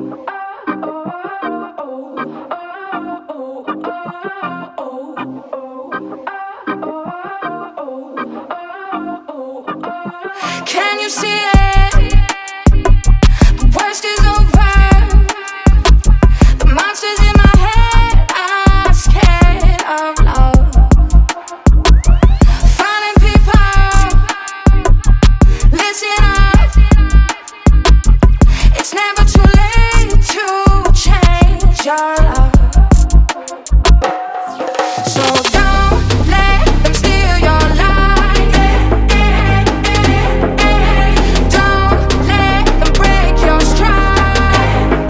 Can you see it? The worst is over. The monsters in my head are scared of love. Finding people, listen up. It's never too late to change your love. So don't let them steal your life. Don't let them break your stride.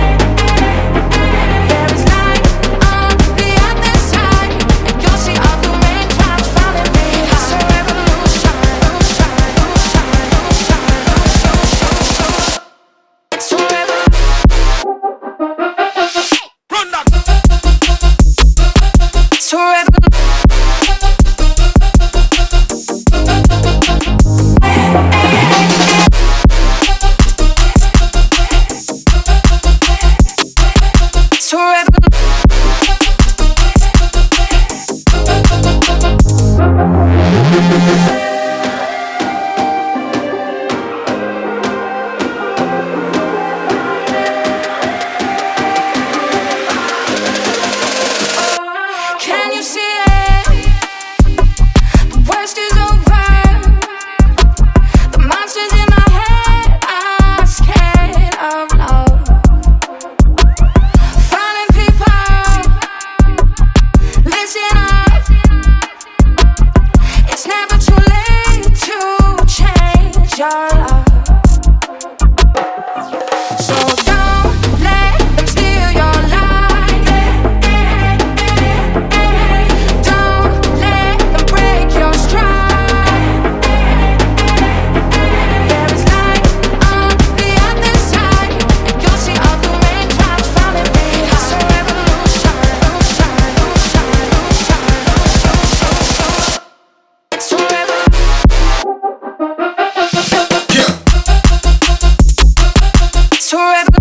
There is light on the other side, and you'll see all the raindrops falling behind. It's a revolution. It's a revolution. Run that. It's a revolution. It's a revolution. Can you see it? The worst is over. The monsters in my head are scared of love. Finding people, listen up. It's never too late to change your love. So don't let them steal your life. Don't let them break your stride. There is light on the other side, and you'll see all the raindrops falling behind. It's a revolution. It's a revolution. Yeah. It's a revolution.